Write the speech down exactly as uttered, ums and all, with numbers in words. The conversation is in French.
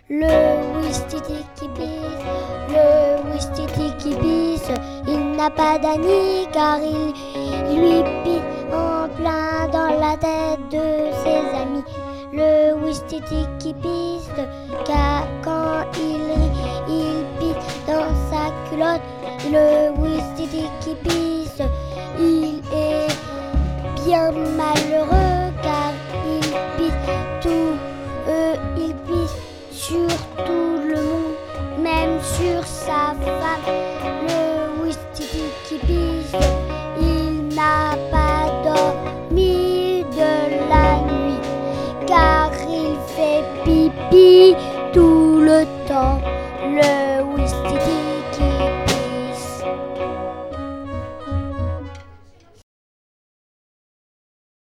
Le Ouistiti qui pisse, le Ouistiti qui pisse, il n'a pas d'amis car il lui pisse en plein dans la tête de ses amis. Le Ouistiti qui pisse, car quand il rit, il pisse dans sa culotte. Le